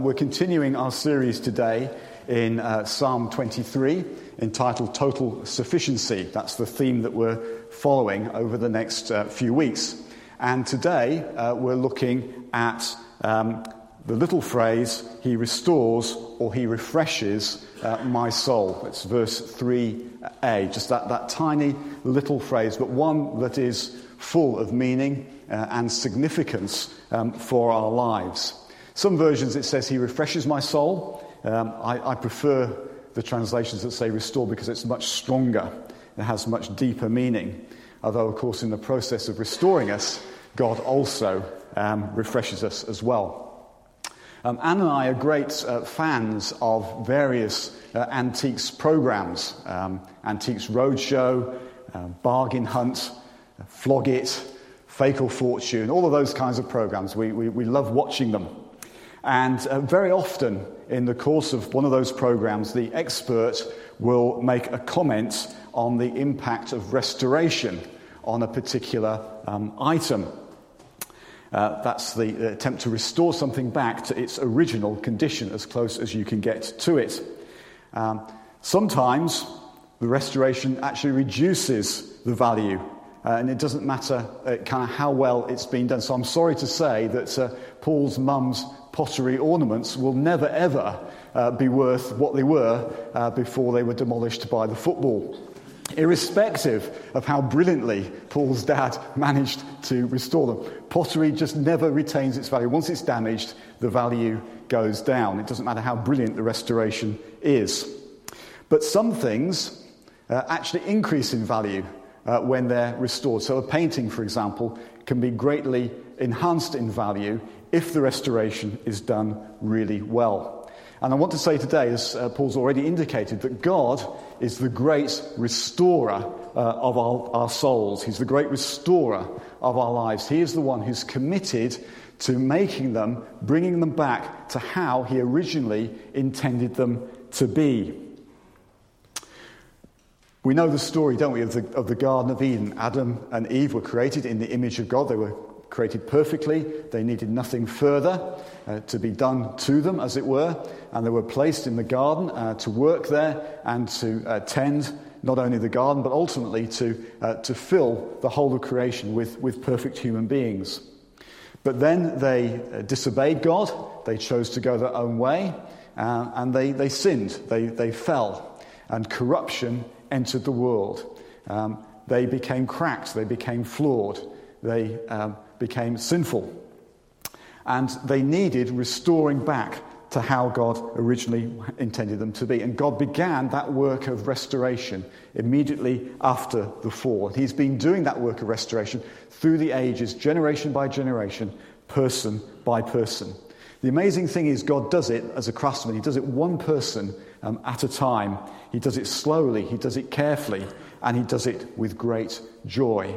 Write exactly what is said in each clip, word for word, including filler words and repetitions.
We're continuing our series today in uh, Psalm twenty-three, entitled Total Sufficiency. That's the theme that we're following over the next uh, few weeks. And today uh, we're looking at um, the little phrase, he restores or he refreshes uh, my soul. It's verse three a, just that, that tiny little phrase, but one that is full of meaning uh, and significance um, for our lives. Some versions it says he refreshes my soul. Um, I, I prefer the translations that say restore because it's much stronger. It has much deeper meaning. Although, of course, in the process of restoring us, God also um, refreshes us as well. Um, Anne and I are great uh, fans of various uh, antiques programs. Um, Antiques Roadshow, uh, Bargain Hunt, uh, Flog It, Fake or Fortune, all of those kinds of programs. We, we, we love watching them. And uh, very often in the course of one of those programs, the expert will make a comment on the impact of restoration on a particular um, item. Uh, that's the attempt to restore something back to its original condition, as close as you can get to it. Um, sometimes the restoration actually reduces the value, uh, and it doesn't matter uh, kind of how well it's been done. So I'm sorry to say that uh, Paul's mum's pottery ornaments will never ever uh, be worth what they were uh, before they were demolished by the football. Irrespective of how brilliantly Paul's dad managed to restore them, pottery just never retains its value. Once it's damaged, the value goes down. It doesn't matter how brilliant the restoration is. But some things uh, actually increase in value uh, when they're restored. So a painting, for example, can be greatly enhanced in value if the restoration is done really well. And I want to say today, as uh, Paul's already indicated, that God is the great restorer uh, of our, our souls. He's the great restorer of our lives. He is the one who's committed to making them, bringing them back to how he originally intended them to be. We know the story, don't we, of the, of the Garden of Eden. Adam and Eve were created in the image of God. They were created perfectly. They needed nothing further uh, to be done to them, as it were. And they were placed in the garden uh, to work there and to uh, tend not only the garden, but ultimately to uh, to fill the whole of creation with, with perfect human beings. But then they uh, disobeyed God. They chose to go their own way. Uh, and they, they sinned. They, they fell. And corruption entered the world. Um, they became cracked. They became flawed. They um, became sinful. And they needed restoring back to how God originally intended them to be. And God began that work of restoration immediately after the fall. And he's been doing that work of restoration through the ages, generation by generation, person by person. The amazing thing is God does it as a craftsman. He does it one person um, at a time. He does it slowly, he does it carefully, and he does it with great joy.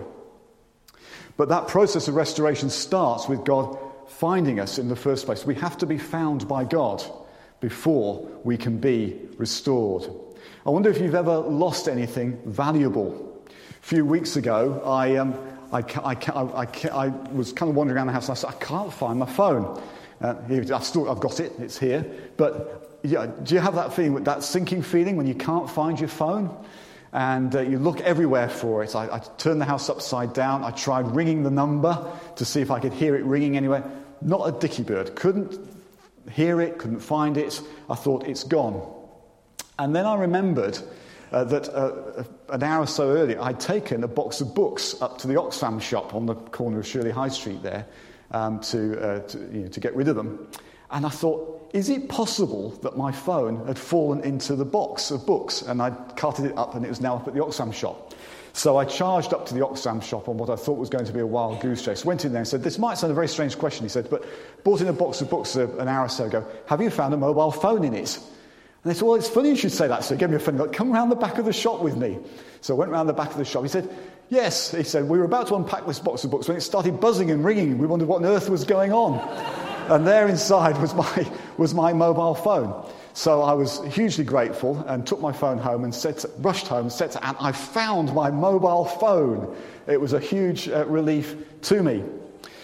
But that process of restoration starts with God finding us in the first place. We have to be found by God before we can be restored. I wonder if you've ever lost anything valuable. A few weeks ago, I um, I, I, I, I, I was kind of wandering around the house and I said, I can't find my phone. Uh, here, I've, still, I've got it, it's here. But yeah, do you have that feeling, that sinking feeling when you can't find your phone? And uh, you look everywhere for it. I, I turned the house upside down. I tried ringing the number to see if I could hear it ringing anywhere. Not a dicky bird. Couldn't hear it, couldn't find it. I thought, it's gone. And then I remembered uh, that uh, an hour or so earlier, I'd taken a box of books up to the Oxfam shop on the corner of Shirley High Street there um, to, uh, to, you know, to get rid of them. And I thought, is it possible that my phone had fallen into the box of books? And I carted it up and it was now up at the Oxfam shop. So I charged up to the Oxfam shop on what I thought was going to be a wild goose chase. Went in there and said, this might sound a very strange question, he said, but bought in a box of books an hour or so ago. Have you found a mobile phone in it? And they said, well, it's funny you should say that. So he gave me a phone. Like, come round the back of the shop with me. So I went round the back of the shop. He said, yes. He said, we were about to unpack this box of books when it started buzzing and ringing. We wondered what on earth was going on. And there inside was my was my mobile phone. So I was hugely grateful and took my phone home and said to, rushed home and said to Anne, I found my mobile phone. It was a huge uh, relief to me.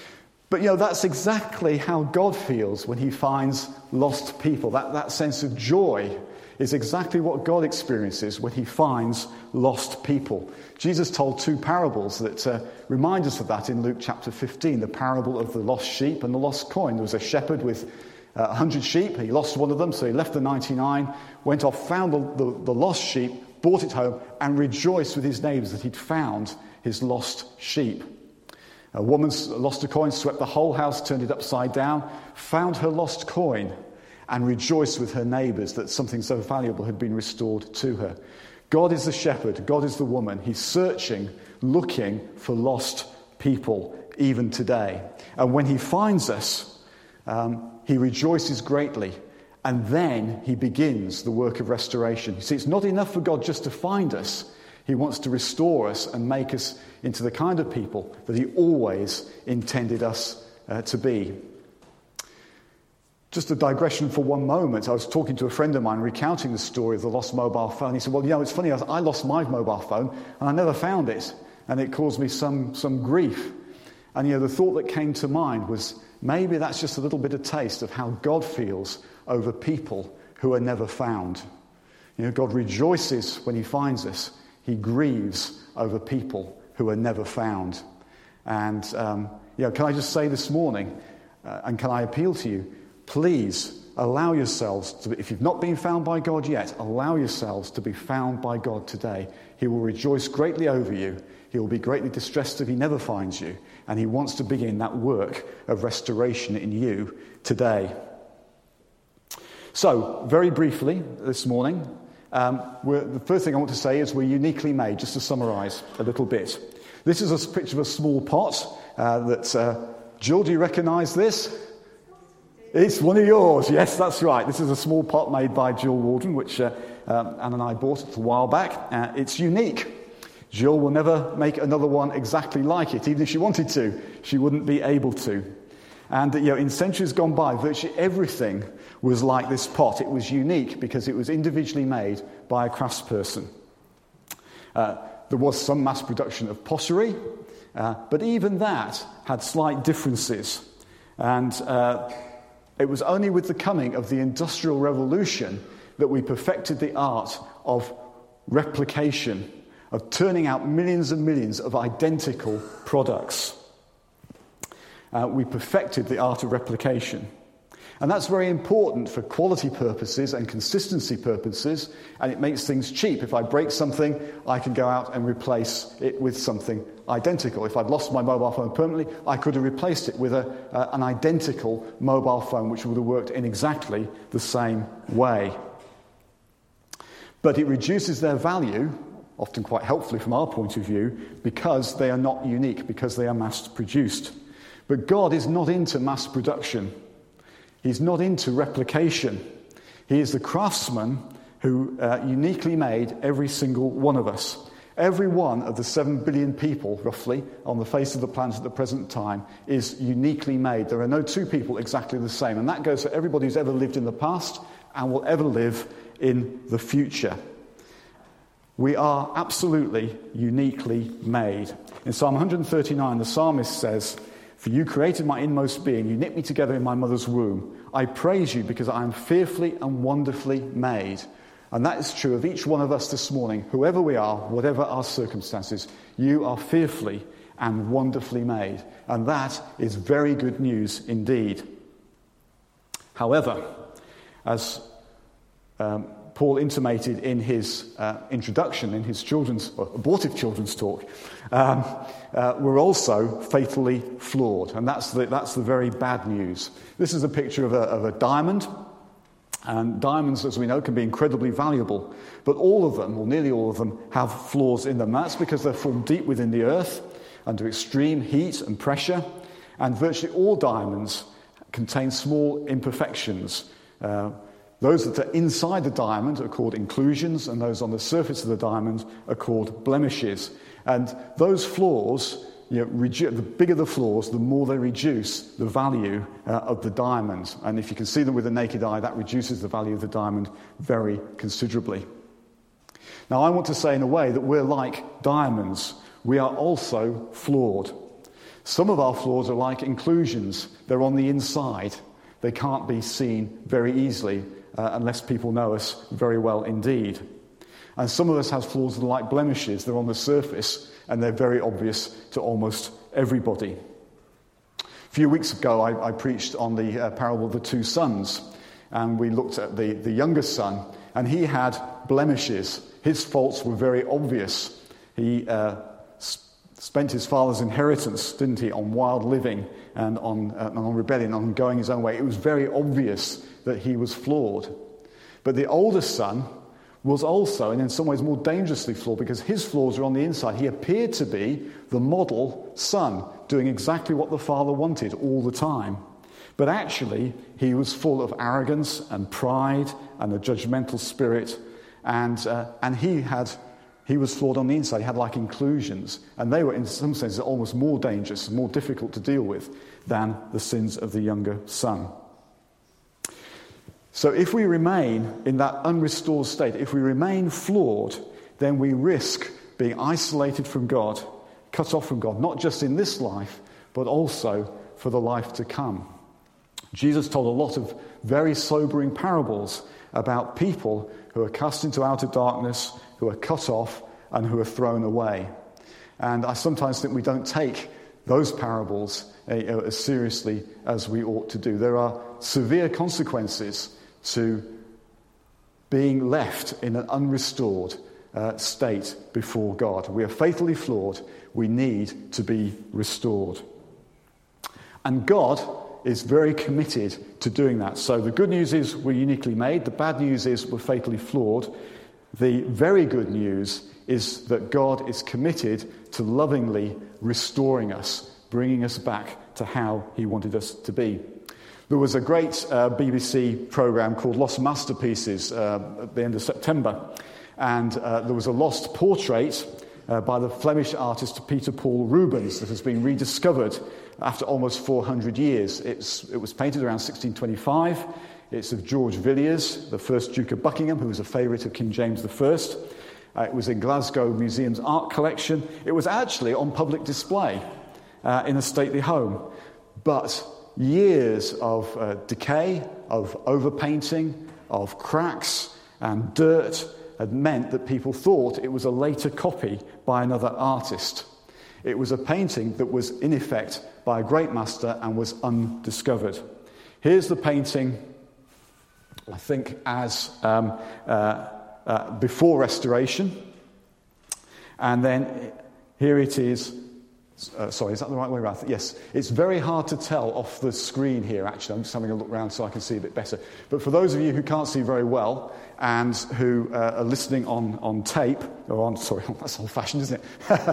But, you know, that's exactly how God feels when he finds lost people. That, that sense of joy is exactly what God experiences when he finds lost people. Jesus told two parables that uh, remind us of that in Luke chapter fifteen, the parable of the lost sheep and the lost coin. There was a shepherd with uh, one hundred sheep. He lost one of them, so he left the ninety-nine, went off, found the, the, the lost sheep, brought it home, and rejoiced with his neighbours that he'd found his lost sheep. A woman lost a coin, swept the whole house, turned it upside down, found her lost coin, and rejoiced with her neighbours that something so valuable had been restored to her. God is the shepherd. God is the woman. He's searching, looking for lost people even today. And when he finds us, um, he rejoices greatly. And then he begins the work of restoration. You see, it's not enough for God just to find us. He wants to restore us and make us into the kind of people that he always intended us uh, to be. Just a digression for one moment. I was talking to a friend of mine recounting the story of the lost mobile phone. He said, well, you know, it's funny, I lost my mobile phone and I never found it. And it caused me some, some grief. And, you know, the thought that came to mind was maybe that's just a little bit of taste of how God feels over people who are never found. You know, God rejoices when he finds us. He grieves over people who are never found. And, um, you know, can I just say this morning, uh, and can I appeal to you, please allow yourselves to, if you've not been found by God yet, allow yourselves to be found by God today. He will rejoice greatly over you. He will be greatly distressed if he never finds you. And he wants to begin that work of restoration in you today. So, very briefly this morning, um, we're, the first thing I want to say is we're uniquely made, just to summarise a little bit. This is a picture of a small pot uh, that, uh, Jill, do you recognise this? It's one of yours, yes, that's right. This is a small pot made by Jill Waldron, which uh, um, Anne and I bought it a while back. Uh, it's unique. Jill will never make another one exactly like it. Even if she wanted to, she wouldn't be able to. And you know, in centuries gone by, virtually everything was like this pot. It was unique because it was individually made by a craftsperson. Uh, there was some mass production of pottery, uh, but even that had slight differences. And uh, it was only with the coming of the Industrial Revolution that we perfected the art of replication, of turning out millions and millions of identical products. Uh, we perfected the art of replication. And that's very important for quality purposes and consistency purposes, and it makes things cheap. If I break something, I can go out and replace it with something identical. If I'd lost my mobile phone permanently, I could have replaced it with a, uh, an identical mobile phone, which would have worked in exactly the same way. But it reduces their value, often quite helpfully from our point of view, because they are not unique, because they are mass-produced. But God is not into mass production. He's not into replication. He is the craftsman who uh, uniquely made every single one of us. Every one of the seven billion people, roughly, on the face of the planet at the present time is uniquely made. There are no two people exactly the same. And that goes for everybody who's ever lived in the past and will ever live in the future. We are absolutely uniquely made. In Psalm one thirty-nine, the psalmist says, "For you created my inmost being, you knit me together in my mother's womb. I praise you because I am fearfully and wonderfully made." And that is true of each one of us this morning. Whoever we are, whatever our circumstances, you are fearfully and wonderfully made. And that is very good news indeed. However, as um, Paul intimated in his uh, introduction, in his children's, or abortive children's talk, um, uh, we're also fatally flawed. And that's the, that's the very bad news. This is a picture of a, of a diamond. And diamonds, as we know, can be incredibly valuable. But all of them, or nearly all of them, have flaws in them. That's because they're formed deep within the earth, under extreme heat and pressure. And virtually all diamonds contain small imperfections. Uh, Those that are inside the diamond are called inclusions, and those on the surface of the diamond are called blemishes. And those flaws, you know, redu- the bigger the flaws, the more they reduce the value uh, of the diamond. And if you can see them with the naked eye, that reduces the value of the diamond very considerably. Now, I want to say in a way that we're like diamonds. We are also flawed. Some of our flaws are like inclusions. They're on the inside. They can't be seen very easily uh, unless people know us very well indeed. And some of us have flaws that are like blemishes. They're on the surface and they're very obvious to almost everybody. A few weeks ago I, I preached on the uh, parable of the two sons, and we looked at the, the younger son, and he had blemishes. His faults were very obvious. He uh, sp- spent his father's inheritance, didn't he, on wild living and on, uh, on rebellion, on going his own way. It was very obvious that he was flawed. But the older son was also, and in some ways more dangerously flawed, because his flaws were on the inside. He appeared to be the model son, doing exactly what the father wanted all the time. But actually, he was full of arrogance and pride and a judgmental spirit, and uh, and he had he was flawed on the inside. He had like inclusions, and they were in some senses almost more dangerous and more difficult to deal with than the sins of the younger son. So if we remain in that unrestored state, if we remain flawed, then we risk being isolated from God, cut off from God, not just in this life, but also for the life to come. Jesus told a lot of very sobering parables about people who are cast into outer darkness, who are cut off, and who are thrown away. And I sometimes think we don't take those parables uh, as seriously as we ought to do. There are severe consequences to being left in an unrestored uh, state before God. We are fatally flawed. We need to be restored. And God is very committed to doing that. So the good news is we're uniquely made. The bad news is we're fatally flawed. The very good news is that God is committed to lovingly restoring us, bringing us back to how he wanted us to be. There was a great uh, B B C programme called Lost Masterpieces uh, at the end of September, and uh, there was a lost portrait uh, by the Flemish artist Peter Paul Rubens that has been rediscovered after almost four hundred years. It's, it was painted around sixteen twenty-five. It's of George Villiers, the first Duke of Buckingham, who was a favourite of King James the First. Uh, it was in Glasgow Museum's art collection. It was actually on public display uh, in a stately home. But years of uh, decay, of overpainting, of cracks and dirt had meant that people thought it was a later copy by another artist. It was a painting that was in effect by a great master and was undiscovered. Here's the painting, I think, as um, uh, uh, before restoration. And then here it is. Uh, sorry, is that the right way around? Yes. It's very hard to tell off the screen here, actually. I'm just having a look around so I can see a bit better. But for those of you who can't see very well and who uh, are listening on, on tape, or on, sorry, that's old-fashioned, isn't it?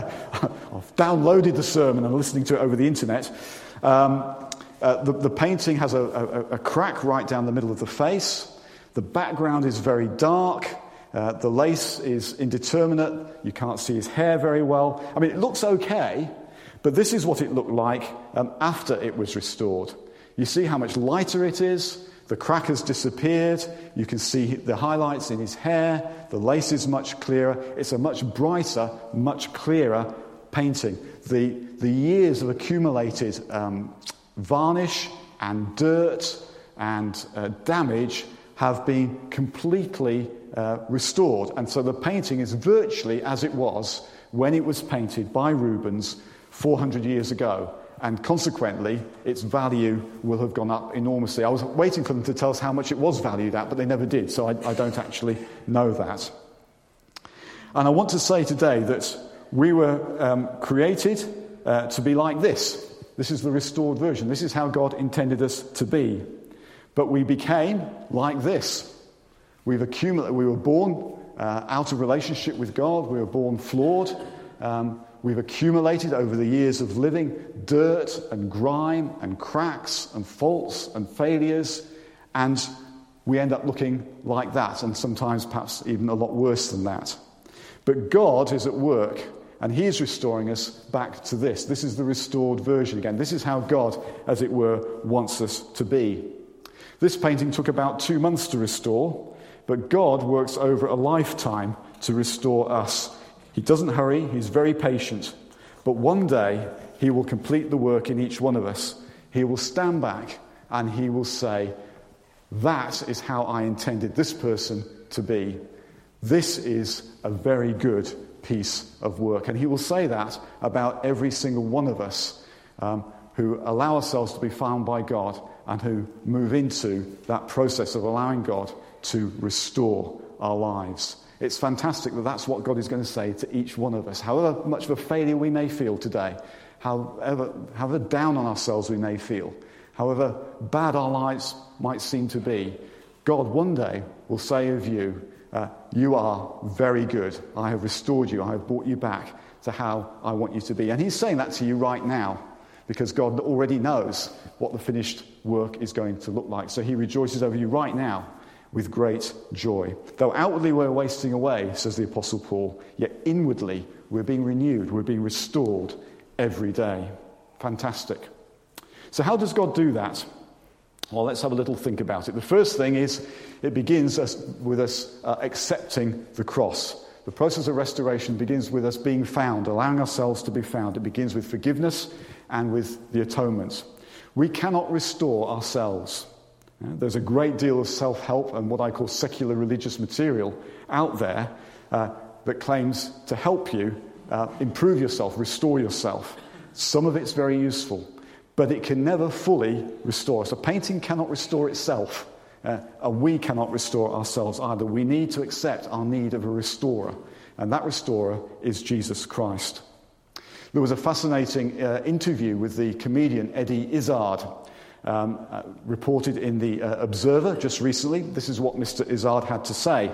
I've downloaded the sermon and listening to it over the internet. Um, uh, the, the painting has a, a, a crack right down the middle of the face. The background is very dark. Uh, the lace is indeterminate. You can't see his hair very well. I mean, it looks okay. But this is what it looked like um, after it was restored. You see how much lighter it is. The crack has disappeared. You can see the highlights in his hair. The lace is much clearer. It's a much brighter, much clearer painting. The, the years of accumulated um, varnish and dirt and uh, damage have been completely uh, restored. And so the painting is virtually as it was when it was painted by Rubens four hundred years ago, and consequently its value will have gone up enormously. I was waiting for them to tell us how much it was valued at, but they never did, so I, I don't actually know that. And I want to say today that we were um, created uh, to be like this. This is the restored version. This is how God intended us to be. But we became like this. We've accumulated. We were born uh, out of relationship with God. We were born flawed. Um, We've accumulated over the years of living dirt and grime and cracks and faults and failures, and we end up looking like that, and sometimes perhaps even a lot worse than that. But God is at work, and he is restoring us back to this. This is the restored version again. This is how God, as it were, wants us to be. This painting took about two months to restore, but God works over a lifetime to restore us. He doesn't hurry, he's very patient, but one day he will complete the work in each one of us. He will stand back and he will say, that is how I intended this person to be. This is a very good piece of work. And he will say that about every single one of us um, who allow ourselves to be found by God and who move into that process of allowing God to restore our lives. It's fantastic that that's what God is going to say to each one of us. However much of a failure we may feel today, however, however down on ourselves we may feel, however bad our lives might seem to be, God one day will say of you, uh, you are very good. I have restored you. I have brought you back to how I want you to be. And he's saying that to you right now because God already knows what the finished work is going to look like. So he rejoices over you right now with great joy. Though outwardly we're wasting away, says the Apostle Paul, yet inwardly we're being renewed, we're being restored every day. Fantastic. So how does God do that? Well, let's have a little think about it. The first thing is it begins us, with us uh, accepting the cross. The process of restoration begins with us being found, allowing ourselves to be found. It begins with forgiveness and with the atonement. We cannot restore ourselves. Yeah, there's a great deal of self-help and what I call secular religious material out there uh, that claims to help you uh, improve yourself, restore yourself. Some of it's very useful, but it can never fully restore us. A painting cannot restore itself, uh, and we cannot restore ourselves either. We need to accept our need of a restorer, and that restorer is Jesus Christ. There was a fascinating uh, interview with the comedian Eddie Izzard, Um, uh, reported in the uh, Observer just recently. This is what Mister Izzard had to say.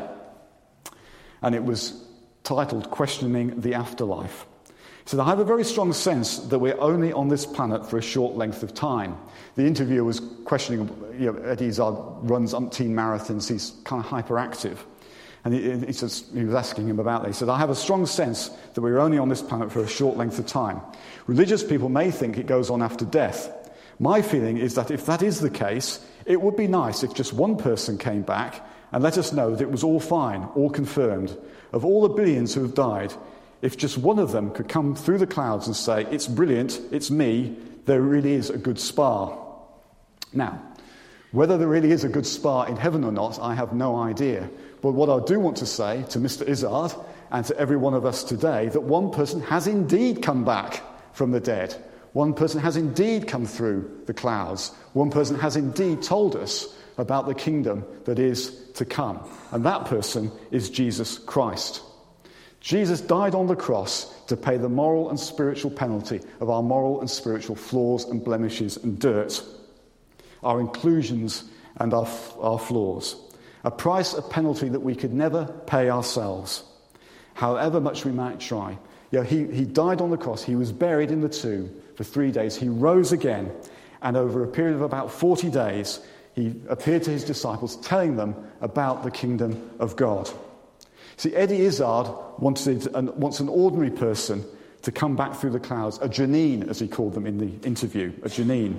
And it was titled, Questioning the Afterlife. He said, I have a very strong sense that we're only on this planet for a short length of time. The interviewer was questioning, you know, Eddie Izzard runs umpteen marathons, he's kind of hyperactive. And he, he, says, he was asking him about that. He said, I have a strong sense that we're only on this planet for a short length of time. Religious people may think it goes on after death. My feeling is that if that is the case, it would be nice if just one person came back and let us know that it was all fine, all confirmed. Of all the billions who have died, if just one of them could come through the clouds and say, it's brilliant, it's me, there really is a good spa. Now, whether there really is a good spa in heaven or not, I have no idea. But what I do want to say to Mister Izzard and to every one of us today, that one person has indeed come back from the dead. One person has indeed come through the clouds. One person has indeed told us about the kingdom that is to come. And that person is Jesus Christ. Jesus died on the cross to pay the moral and spiritual penalty of our moral and spiritual flaws and blemishes and dirt, our inclusions and our, our flaws. A price, a penalty that we could never pay ourselves, however much we might try. You know, he, he died on the cross. He was buried in the tomb for three days. He rose again, and over a period of about forty days, he appeared to his disciples, telling them about the kingdom of God. See, Eddie Izzard wanted an, wants an ordinary person to come back through the clouds, a Janine, as he called them in the interview, a Janine.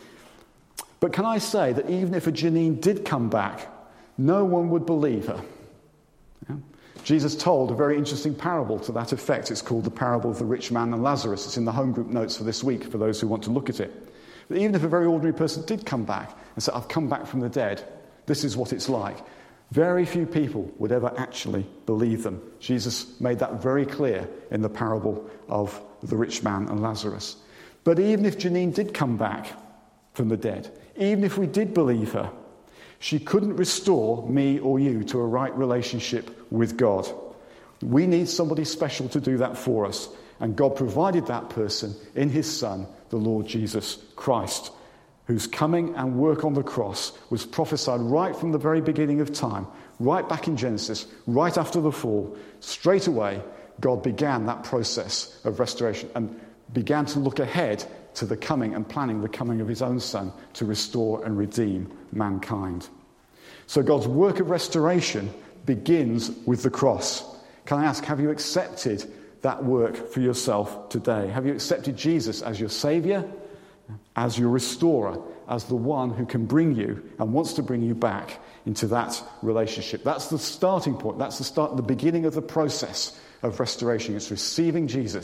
But can I say that even if a Janine did come back, no one would believe her. Yeah? Jesus told a very interesting parable to that effect. It's called the parable of the rich man and Lazarus. It's in the home group notes for this week for those who want to look at it. But even if a very ordinary person did come back and say, I've come back from the dead, this is what it's like, very few people would ever actually believe them. Jesus made that very clear in the parable of the rich man and Lazarus. But even if Janine did come back from the dead, even if we did believe her, she couldn't restore me or you to a right relationship with God. We need somebody special to do that for us. And God provided that person in his Son, the Lord Jesus Christ, whose coming and work on the cross was prophesied right from the very beginning of time, right back in Genesis, right after the fall. Straight away, God began that process of restoration and began to look ahead to the coming and planning the coming of his own Son to restore and redeem mankind. So God's work of restoration begins with the cross. Can I ask, have you accepted that work for yourself today? Have you accepted Jesus as your Saviour, as your restorer, as the one who can bring you and wants to bring you back into that relationship? That's the starting point. That's the start, the beginning of the process of restoration. It's receiving Jesus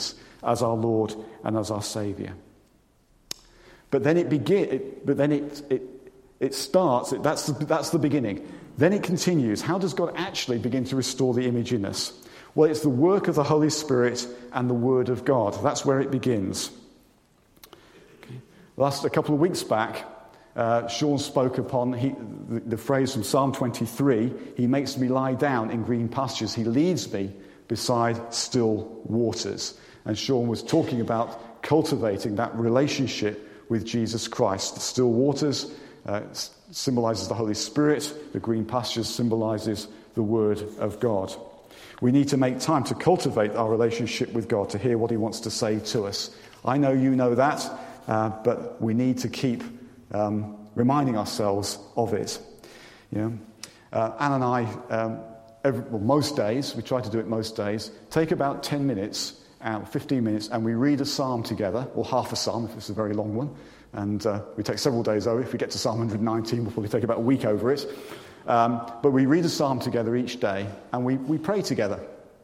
as our Lord and as our Saviour. But then it begin. But then it it it starts. That's the, that's the beginning. Then it continues. How does God actually begin to restore the image in us? Well, it's the work of the Holy Spirit and the Word of God. That's where it begins. Okay. Last a couple of weeks back, uh, Sean spoke upon he, the, the phrase from Psalm twenty-three. He makes me lie down in green pastures. He leads me beside still waters. And Sean was talking about cultivating that relationship with Jesus Christ. The still waters uh, symbolizes the Holy Spirit. The green pastures symbolizes the Word of God. We need to make time to cultivate our relationship with God, to hear what he wants to say to us. I know you know that, uh, but we need to keep um, reminding ourselves of it. You know, uh, Anne and I, um, every, well, most days, we try to do it most days, take about ten minutes, uh, fifteen minutes, and we read a psalm together, or half a psalm if it's a very long one. And uh, we take several days over. If we get to Psalm one nineteen, we'll probably take about a week over it. Um, but we read a psalm together each day, and we, we pray together.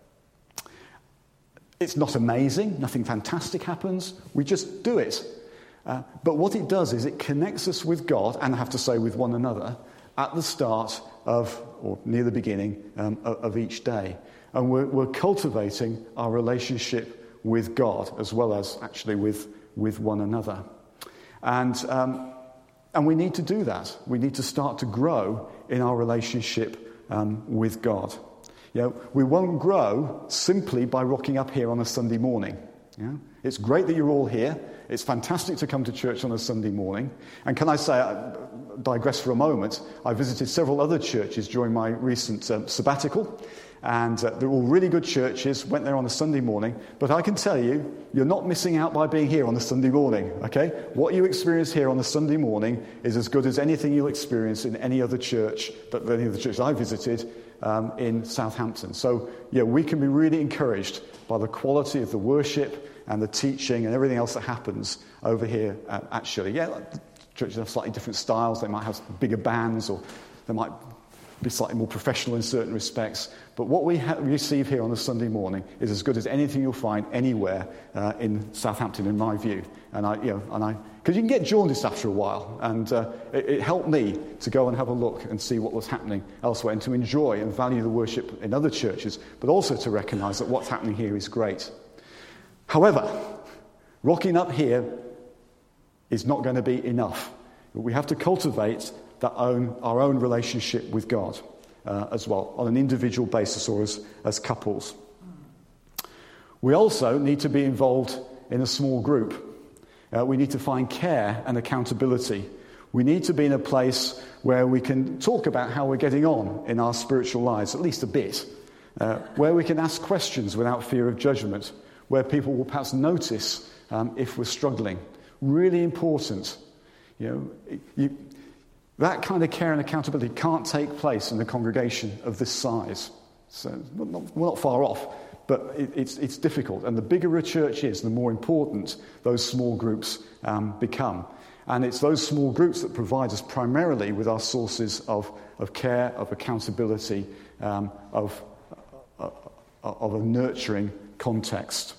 It's not amazing. Nothing fantastic happens. We just do it. Uh, but what it does is it connects us with God, and I have to say with one another, at the start of, or near the beginning um, of, of each day. And we're, we're cultivating our relationship with God, as well as actually with, with one another. And um, and we need to do that. We need to start to grow in our relationship um, with God. You know, we won't grow simply by rocking up here on a Sunday morning. You know? It's great that you're all here. It's fantastic to come to church on a Sunday morning. And can I say, I digress for a moment, I visited several other churches during my recent um, sabbatical. And uh, they're all really good churches, went there on a Sunday morning. But I can tell you, you're not missing out by being here on a Sunday morning, okay? What you experience here on a Sunday morning is as good as anything you'll experience in any other church, that any of the churches I visited um, in Southampton. So, yeah, we can be really encouraged by the quality of the worship and the teaching and everything else that happens over here, uh, actually. Yeah, like, churches have slightly different styles. They might have bigger bands, or they might be slightly more professional in certain respects. But what we ha- receive here on a Sunday morning is as good as anything you'll find anywhere uh, in Southampton, in my view. And I, you know, and I, because you can get jaundiced after a while, and uh, it, it helped me to go and have a look and see what was happening elsewhere, and to enjoy and value the worship in other churches, but also to recognise that what's happening here is great. However, rocking up here is not going to be enough. We have to cultivate that own, our own relationship with God uh, as well, on an individual basis or as, as couples. We also need to be involved in a small group. Uh, we need to find care and accountability. We need to be in a place where we can talk about how we're getting on in our spiritual lives, at least a bit, uh, where we can ask questions without fear of judgment, where people will perhaps notice um, if we're struggling. Really important. You know, you, that kind of care and accountability can't take place in a congregation of this size. So we're not, we're not far off, but it, it's, it's difficult. And the bigger a church is, the more important those small groups um, become. And it's those small groups that provide us primarily with our sources of, of care, of accountability, um, of, uh, of a nurturing context.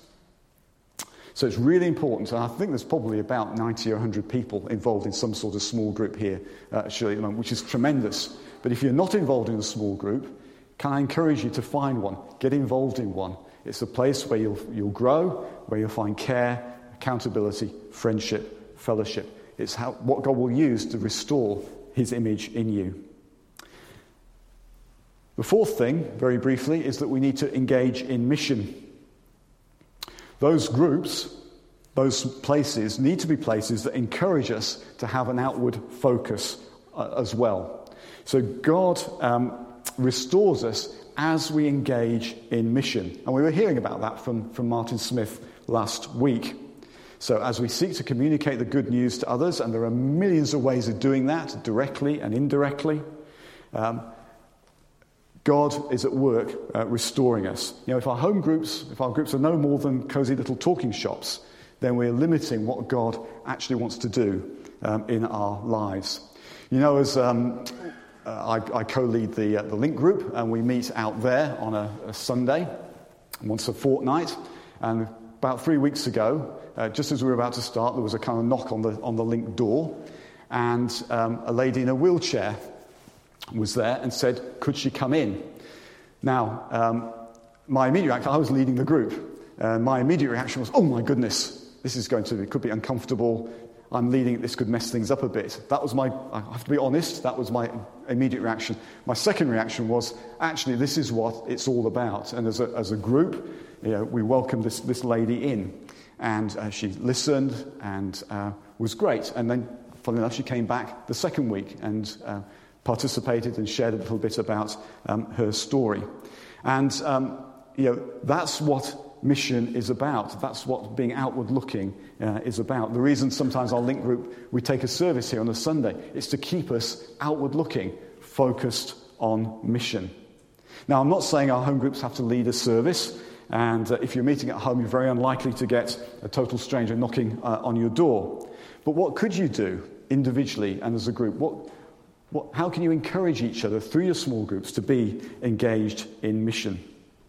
So it's really important, and I think there's probably about ninety or one hundred people involved in some sort of small group here, uh, actually, at the moment, which is tremendous. But if you're not involved in a small group, can I encourage you to find one? Get involved in one. It's a place where you'll, you'll grow, where you'll find care, accountability, friendship, fellowship. It's how, what God will use to restore his image in you. The fourth thing, very briefly, is that we need to engage in mission. Those groups, those places, need to be places that encourage us to have an outward focus uh, as well. So God um, restores us as we engage in mission. And we were hearing about that from, from Martin Smith last week. So as we seek to communicate the good news to others, and there are millions of ways of doing that, directly and indirectly, um, God is at work uh, restoring us. You know, if our home groups, if our groups are no more than cosy little talking shops, then we're limiting what God actually wants to do um, in our lives. You know, as um, uh, I, I co-lead the uh, the Link group, and we meet out there on a, a Sunday, once a fortnight, and about three weeks ago, uh, just as we were about to start, there was a kind of knock on the on the link door, and um, a lady in a wheelchair was there and said, could she come in? Now, um, my immediate reaction, I was leading the group, uh, my immediate reaction was, oh my goodness, this is going to, it could be uncomfortable, I'm leading it, this could mess things up a bit. That was my, I have to be honest, that was my immediate reaction. My second reaction was, actually, this is what it's all about. And as a, as a group, you know, we welcomed this, this lady in. And uh, she listened and uh, was great. And then, funnily enough, she came back the second week and uh, participated and shared a little bit about um, her story. And, um, you know, that's what mission is about. That's what being outward looking uh, is about. The reason sometimes our link group, we take a service here on a Sunday, is to keep us outward looking, focused on mission. Now, I'm not saying our home groups have to lead a service, and uh, if you're meeting at home, you're very unlikely to get a total stranger knocking uh, on your door. But what could you do individually and as a group? What, what, how can you encourage each other through your small groups to be engaged in mission?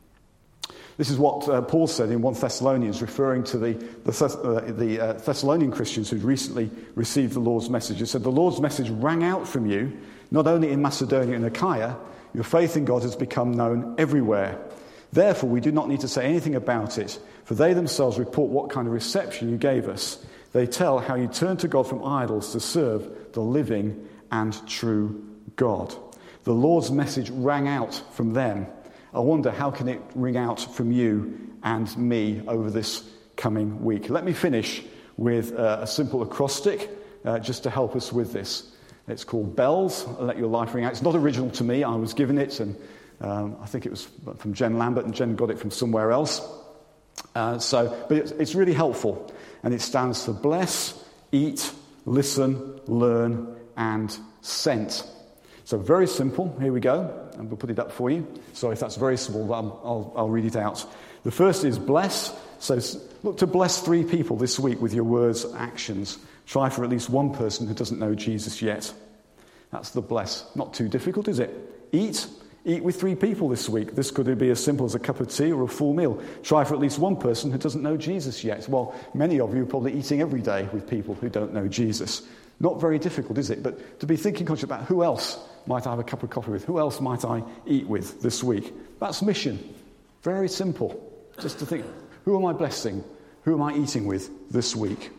This is what uh, Paul said in First Thessalonians, referring to the, the, Thess- uh, the uh, Thessalonian Christians who'd recently received the Lord's message. He said, the Lord's message rang out from you, not only in Macedonia and Achaia, your faith in God has become known everywhere. Therefore, we do not need to say anything about it, for they themselves report what kind of reception you gave us. They tell how you turned to God from idols to serve the living and true God. The Lord's message rang out from them. I wonder, how can it ring out from you and me over this coming week? Let me finish with uh, a simple acrostic uh, just to help us with this. It's called BELLS, Let Your Life Ring Out. It's not original to me. I was given it, and um, I think it was from Jen Lambert, and Jen got it from somewhere else. Uh, so, but it's, it's really helpful, and it stands for bless, eat, listen, learn, and sent. So very simple. Here we go. And we'll put it up for you. So if that's very small, I'll, I'll, I'll read it out. The first is bless. So look to bless three people this week with your words and actions. Try for at least one person who doesn't know Jesus yet. That's the bless. Not too difficult, is it? Eat. Eat with three people this week. This could be as simple as a cup of tea or a full meal. Try for at least one person who doesn't know Jesus yet. Well, many of you are probably eating every day with people who don't know Jesus. Not very difficult, is it? But to be thinking conscious about who else might I have a cup of coffee with? Who else might I eat with this week? That's mission. Very simple. Just to think, who am I blessing? Who am I eating with this week?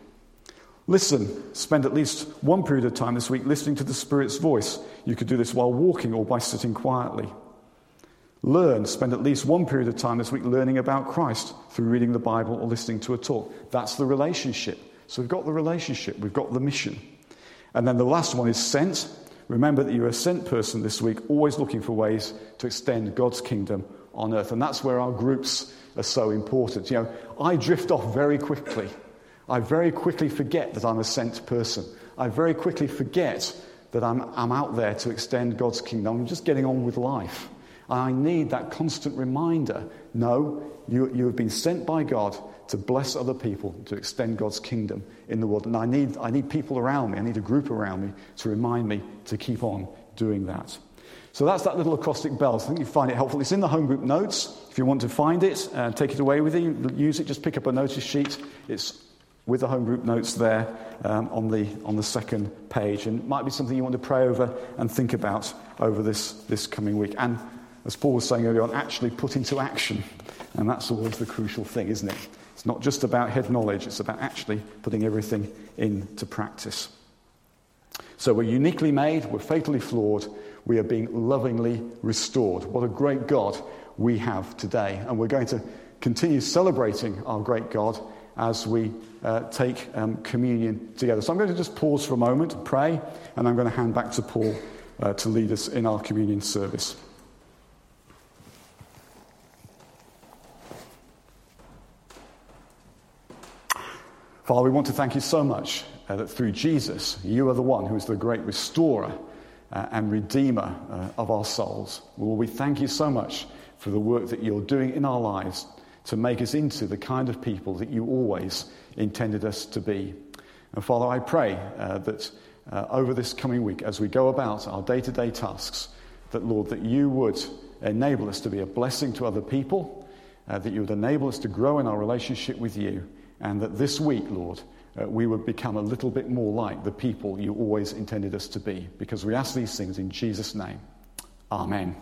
Listen. Spend at least one period of time this week listening to the Spirit's voice. You could do this while walking or by sitting quietly. Learn. Spend at least one period of time this week learning about Christ through reading the Bible or listening to a talk. That's the relationship. So we've got the relationship. We've got the mission. And then the last one is sent. Remember that you're a sent person this week, always looking for ways to extend God's kingdom on earth. And that's where our groups are so important. You know, I drift off very quickly. I very quickly forget that I'm a sent person. I very quickly forget that I'm, I'm out there to extend God's kingdom. I'm just getting on with life. And I need that constant reminder. No, you, you have been sent by God to bless other people, to extend God's kingdom in the world. And I need, I need people around me, I need a group around me to remind me to keep on doing that. So that's that little acrostic BELLS. I think you find it helpful. It's in the home group notes. If you want to find it, uh, take it away with you, use it, just pick up a notice sheet. It's with the home group notes there um, on the on the second page. And it might be something you want to pray over and think about over this, this coming week. And as Paul was saying earlier on, actually put into action. And that's always the crucial thing, isn't it? It's not just about head knowledge, it's about actually putting everything into practice. So we're uniquely made, we're fatally flawed, we are being lovingly restored. What a great God we have today. And we're going to continue celebrating our great God as we uh, take um, communion together. So I'm going to just pause for a moment and pray, and I'm going to hand back to Paul uh, to lead us in our communion service. Father, we want to thank you so much uh, that through Jesus, you are the one who is the great restorer uh, and redeemer uh, of our souls. Lord, we thank you so much for the work that you're doing in our lives to make us into the kind of people that you always intended us to be. And Father, I pray uh, that uh, over this coming week, as we go about our day-to-day tasks, that, Lord, that you would enable us to be a blessing to other people, uh, that you would enable us to grow in our relationship with you, and that this week, Lord, uh, we would become a little bit more like the people you always intended us to be, because we ask these things in Jesus' name. Amen.